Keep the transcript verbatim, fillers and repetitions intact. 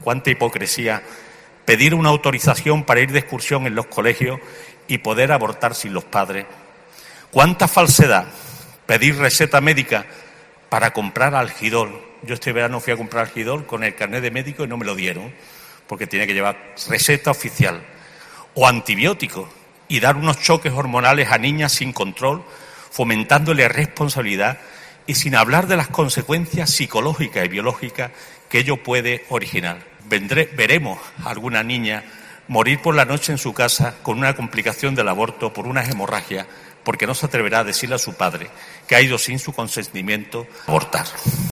Cuánta hipocresía pedir una autorización para ir de excursión en los colegios y poder abortar sin los padres. Cuánta falsedad pedir receta médica para comprar algidol. Yo este verano fui a comprar algidol con el carnet de médico y no me lo dieron porque tenía que llevar receta oficial. O antibióticos y dar unos choques hormonales a niñas sin control, fomentándole responsabilidad y sin hablar de las consecuencias psicológicas y biológicas que ello puede originar. Vendré, veremos a alguna niña morir por la noche en su casa con una complicación del aborto por una hemorragia, porque no se atreverá a decirle a su padre que ha ido sin su consentimiento a abortar.